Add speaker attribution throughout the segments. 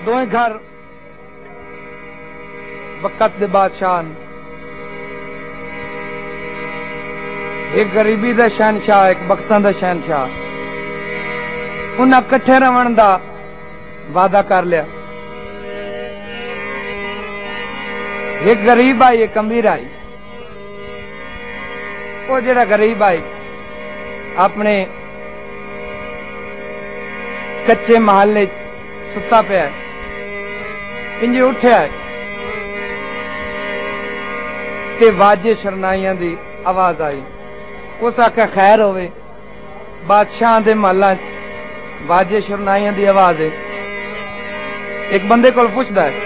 Speaker 1: दोए घर वक़्त दे बादशाह, एक गरीबी दा शहनशाह, एक वक्तां दा शहनशाह। उन्हें कट्ठे रहण दा वादा कर लिया। एक गरीब आई, एक अमीर आई। वो जेड़ा गरीब आई अपने कच्चे महल सुता पे इंजे उठ्या ते वाजे शरनाइयां दी आवाज आई। उस आख्या खैर होवे, बादशाह दे महलां वाजे शरनाइयां दी आवाज है। एक बंदे को पुछदा है,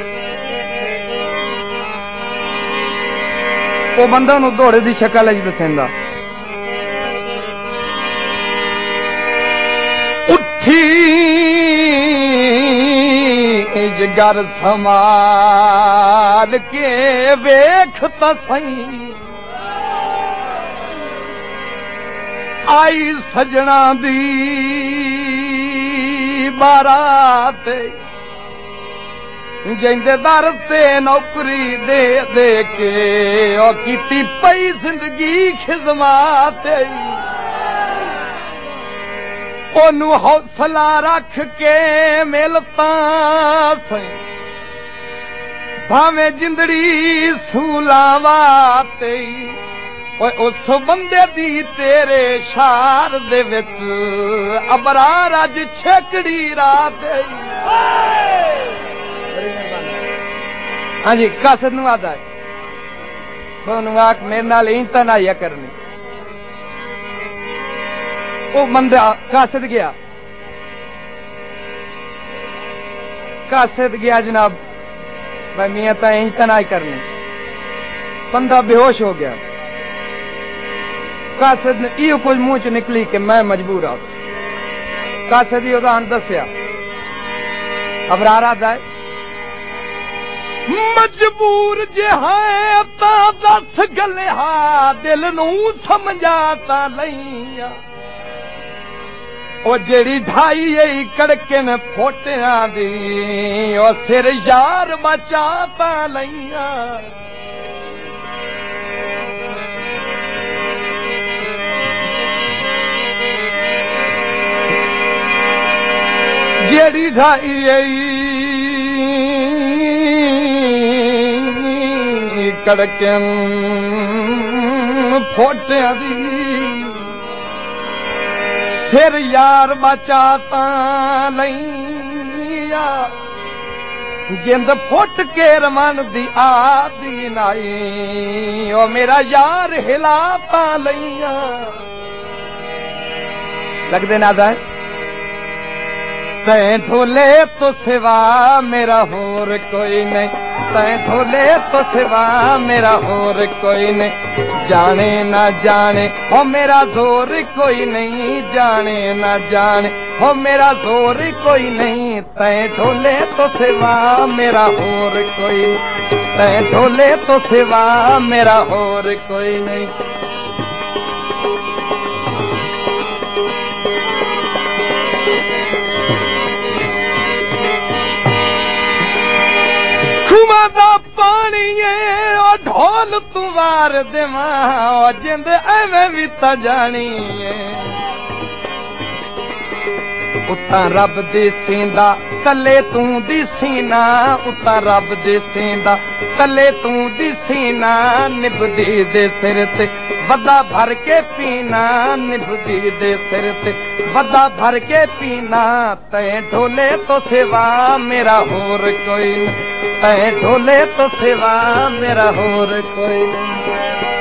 Speaker 1: वो बंदा उन्हें दौड़े दी शक्ल च दसेंदा। उठी घर संभाल के वेख ता सही, आई सजना दी बारात, जिंदे दर ते नौकरी दे दे के ओ कीती पई जिंदगी खिदमत, ओनू हौसला रख के मिलता सही, भावें जिंदड़ी सूलावाते। उस बंदे दी तेरे शार दे विच अबरार अज छकड़ी रात। हाँ जी, कासद नू आदा है मेरे नाल इंज तनाइया करनी। वो बंदा कासद गया, कासद गया जनाब, भाई मियां ता इंज तनाई करनी। बंदा बेहोश हो गया। कासद ने इो कुछ मुंह च निकली कि मैं मजबूर आ। कासद ही उदाहरण दसिया। अबरारा दा मजबूर जे है ता दस गलिया, दिल नू समझाता लईया। ओ जेड़ी ढाई आई कड़कन फोटिया दी, ओ सिर यार बचाता लईया। जेड़ी ढाई आई कड़कन फोटिया दी, सिर यार बचाता लईया। जिंद फुट के रमन दी आदी नाई, ओ मेरा यार हिलाता लईया। लगदे ना दा तैं ढोले तो सिवा मेरा होर कोई नहीं, तैं ढोले तो सिवा मेरा होर कोई नहीं। जाने ना जाने हो मेरा जोर कोई नहीं, जाने ना जाने हो मेरा जोर कोई नहीं। तैं ढोले तो सिवा मेरा होर कोई नहीं, तैं ढोले तो सिवा मेरा होर कोई नहीं। खुमादा पानी है और ढोल तू वार देवा, और जिंद एवें भी ता जानी है। उता रब दे सींदा कले तू दी सीना, उता रब दे सींदा कले तू दी सीना। निभदी दे सिर ते वदा भर के पीना, निभदी दे सिर ते वदा भर के पीना। तैं ढोले तो सिवा मेरा होर कोई नहीं, तैं ढोले तो सिवा मेरा होर कोई नहीं।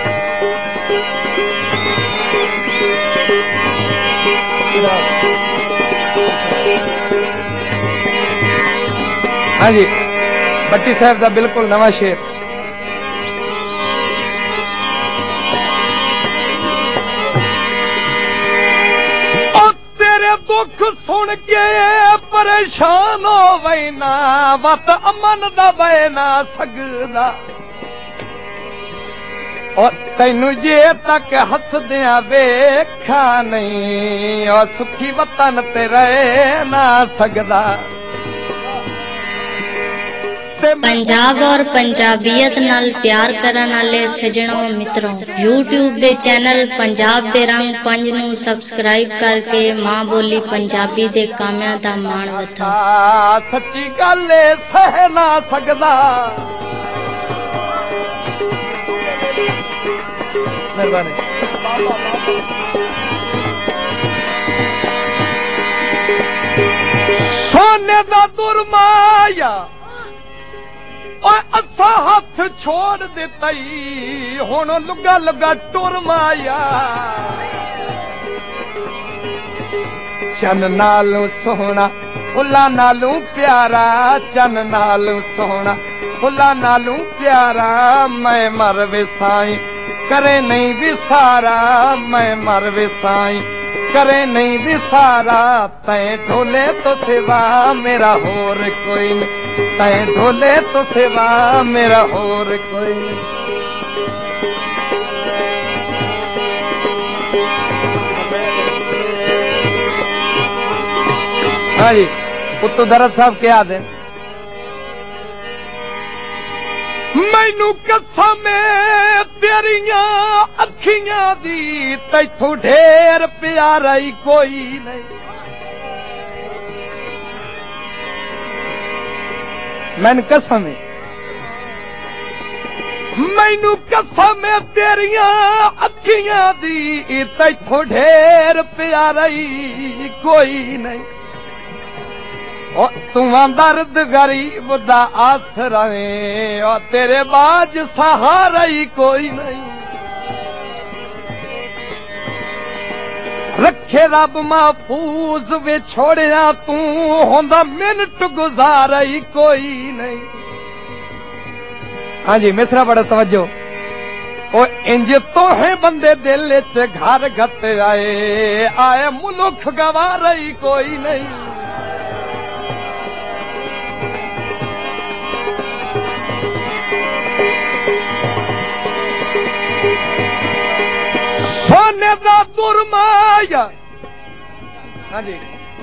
Speaker 1: हाँ जी, भट्टी साहब का बिल्कुल नवा शेर। तेरे दुख सुन के परेशान हो वैना, वत अमन दा बैना सकदा। और तैनू जे तक हसदिया वेखा नहीं, और सुखी वतन ते रह ना सकदा।
Speaker 2: पंजाब और पंजाबीयत नाल प्यार करन वाले सजणों मित्रों यूट्यूब दे चैनल पंजाब दे रंग 5 नू सबसक्राइब करके मां बोली पंजाबी दे कामियां दा मान वधो।
Speaker 1: सच्ची गल सह ना सकदा मेहरबानी सोने दा दुरमाया असा हाथ छोड़ दिताई हुण लुगा लुगा टुर माया चन नालों सोहना फुल्ला नालों प्यारा चन नालों सोहना फुल्ला नालों प्यारा मैं मर विसाई करे नहीं विसारा मैं मर विसाई करे नहीं विसारा तै ढोले तो सिवा मेरा होर कोई नहीं तै ढोले तो सिवा मेरा होर कोई नहीं। हाँ जी उत्तो दरद साहब क्या दे मैनू कसम तेरिया अखियां दी तैथों ढेर प्यारा ही कोई नहीं मैनू कसम मैनू कसम तेरिया अखियां दी तैथों ढेर प्यारा ही कोई नहीं तू दर्द गरीब दा आसरा और तेरे बाज सहारा ही कोई नहीं रखे रब महफूज वे छोड़िया तू होंदा मिनट गुजारा ही कोई नहीं। हाँ जी मिसरा बड़ा तवज्जो ओ इंज तो है बंदे दिल च घर गत आए आए मुल्क गवारा ही कोई नहीं सोने दा दुरमाया। हाँ जी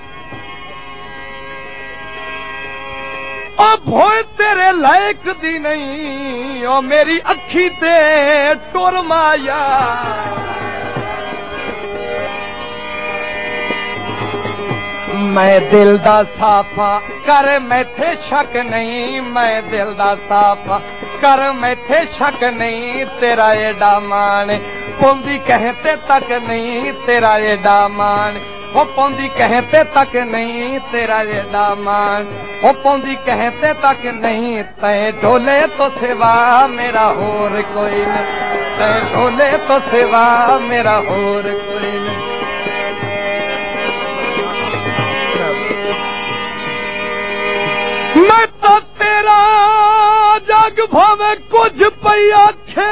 Speaker 1: ओ भोए तेरे लायक दी नहीं ओ मेरी अखी ते टुर माया मैं दिल दा साफा कर मैथे शक नहीं मैं दिल दा साफा कर मैथे शक नहीं तेरा एडा मान पौंदी कहते तक नहीं तेरा एडा मान हो पौंदी कहते तक नहीं तेरा एडा मान हो पौंदी कहते तक नहीं तै ढोले तो सिवा मेरा होर कोई नहीं तै ढोले तो सिवा मेरा होर कोई नहीं। मैं तो तेरा जग भावे कुछ पई आखे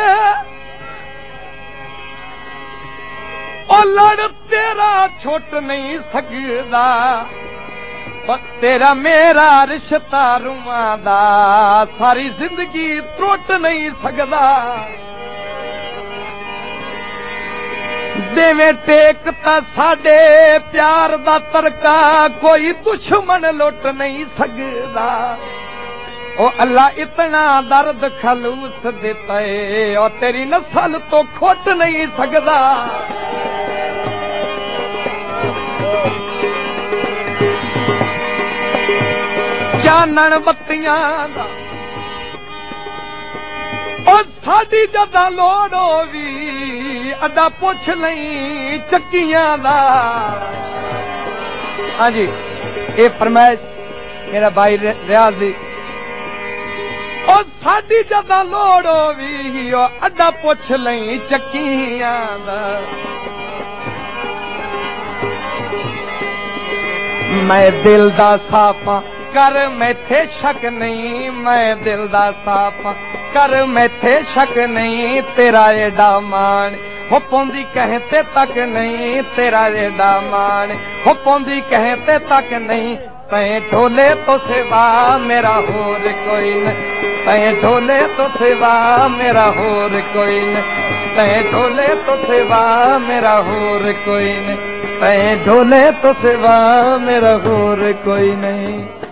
Speaker 1: और लड़ तेरा छुट नहीं सकदा पर तेरा मेरा रिश्ता रूहां दा सारी जिंदगी त्रुट नहीं सकदा देवे टेक ता साडे प्यार दा तरका कोई दुश्मन लुट नहीं सकदा ओ अल्लाह इतना दर्द खलूस देता है और तेरी नस्ल तो खोट नहीं सकदा जानन बत्तियां दा ओ साडी जदा लोड़ होवी अड्डा पुछ लई चक्कियां दा। हाँ जी ये फरमाइश मेरा भाई रियाज दी ओ साडी जदा लोड़ होवी ओ अड्डा पुछ लई चक्कियां दा। मैं दिल दा साफा कर मैथे शक नहीं मैं दिल दा साफा कर मैथे शक नहीं तेरा एडा मान हो पौंदी कहते तक नहीं तेरा एडा मान हो पौंदी कहते तक नहीं तै ढोले तो सिवा मेरा होर कोई नहीं तै ढोले तो सिवा मेरा होर कोई नहीं तै ढोले तो सिवा मेरा होर कोई नहीं तै ढोले तो सिवा मेरा होर कोई नहीं।